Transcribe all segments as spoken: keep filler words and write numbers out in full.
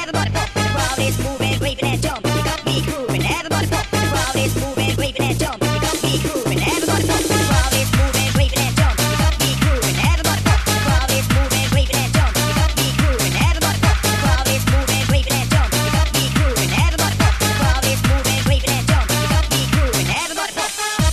everybody pump. The crowd is moving, raving and jumping. You got me grooving. Everybody pump. The crowd is moving, raving and jumping. You got me grooving. Everybody pump. The crowd is moving, raving and jumping. You got me grooving. Everybody pump. The crowd is moving, raving and jumping. You got me grooving. Everybody pump. The crowd is moving, raving and jumping. You got me grooving. Everybody pump. The crowd is moving, raving and jumping. You got me grooving. Everybody pump.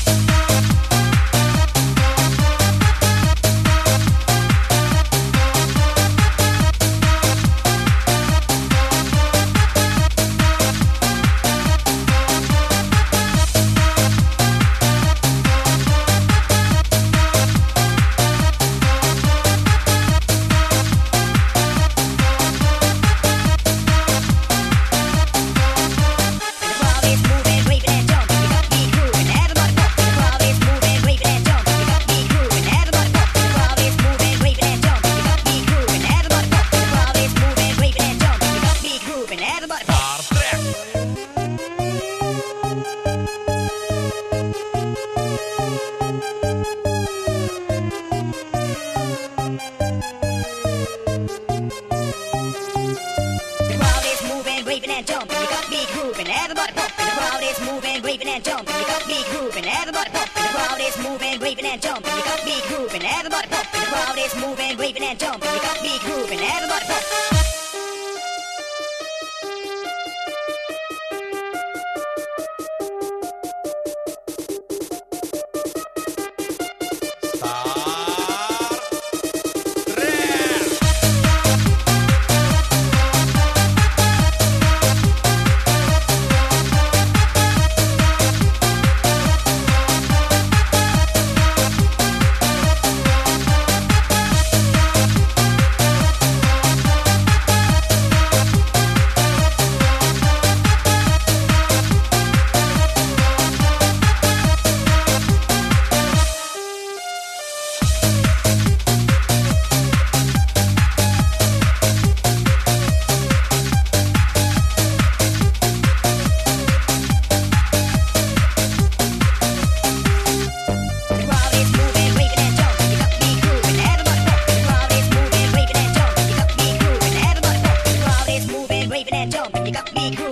Everybody pump, and the crowd is moving, raving and jumping. You got me grooving. Everybody pump, and the crowd is moving, raving and jumping. You got me grooving. Everybody pump, and the crowd is moving, raving and jumping. You got me grooving. Everybody pump. Raving and jumping, you got me